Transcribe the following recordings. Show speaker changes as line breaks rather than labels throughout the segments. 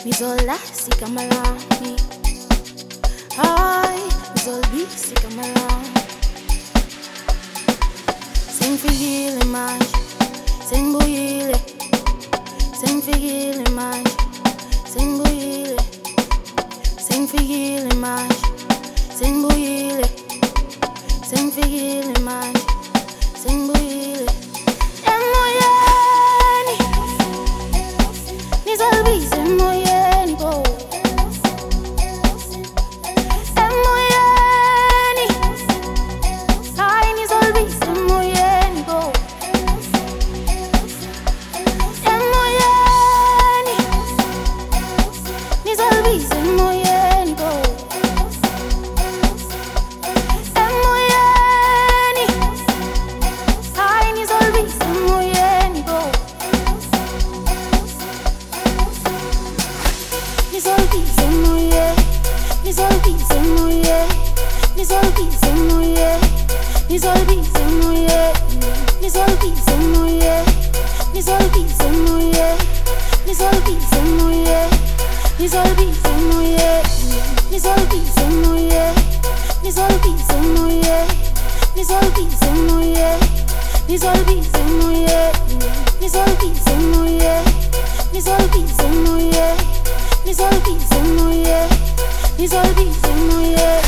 Mi sola si kamalami. Ay, mi solbi si kamalami. Sem figile mais, sem buile. Sem figile mais, sem buile. Sem figile mais, sem buile. Sem figile mais, sem buile. É moiane, ni solbi sem moiane, pô. É moiane, ai ni solbi sem moiane, pô. É moiane, ni solbi sem moiane, pô. É moiane, ai ni solbi sem moiane, pô. Ni solbi sem moiane, ni solbi sem moiane, ni solbi sem moiane, ni solbi sem moiane, ni solbi sem moiane, ni solbi sem moiane, ni solbi sem moiane, ni solbi sem moiane, ni solbi sem moiane, ni solbi sem moiane, ni solbi sem moiane, ni solbi sem moiane, ni solbi sem moiane, ni solbi sem moiane, ni solbi sem moiane, ni solbi sem moiane.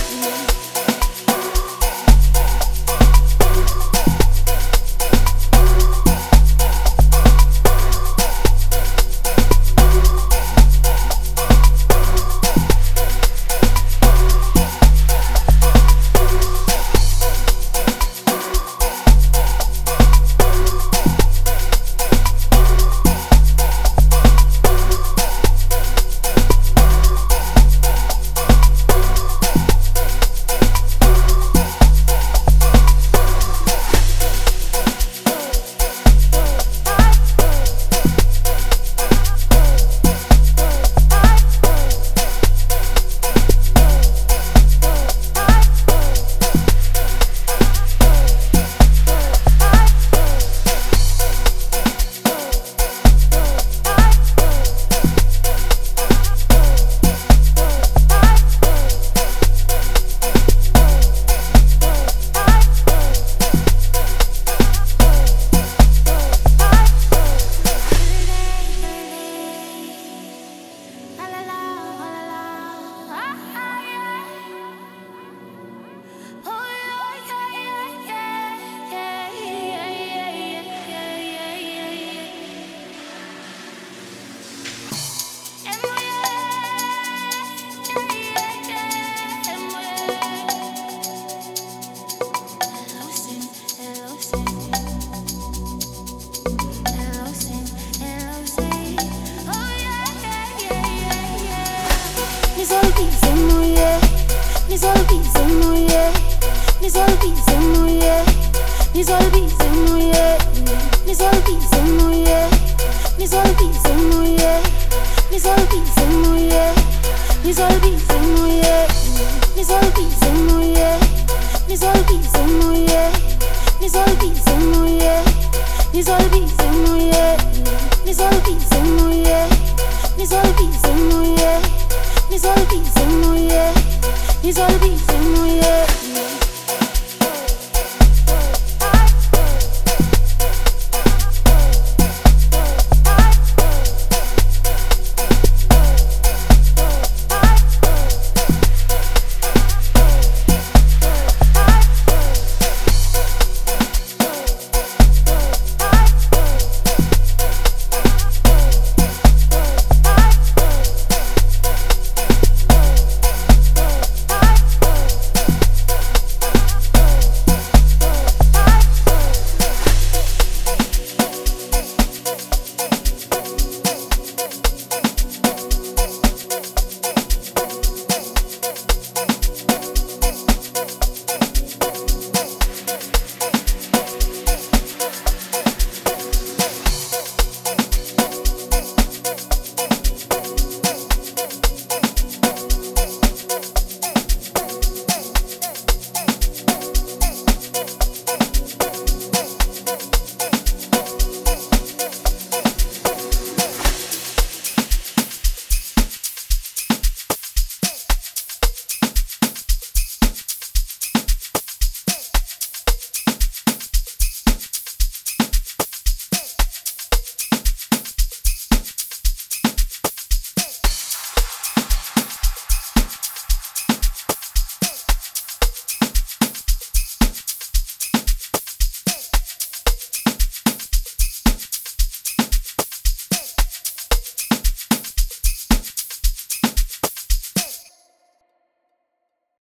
Ni solbi sem moiane, ni solbi sem moiane, ni solbi sem moiane, ni solbi sem moiane, ni solbi sem moiane, ni solbi sem moiane, ni solbi sem moiane, ni solbi sem moiane, ni solbi sem moiane, ni solbi sem moiane, ni solbi sem moiane, ni solbi sem moiane, ni solbi sem moiane, ni solbi sem moiane. Ni solbi sem moiane, ni solbi sem moiane.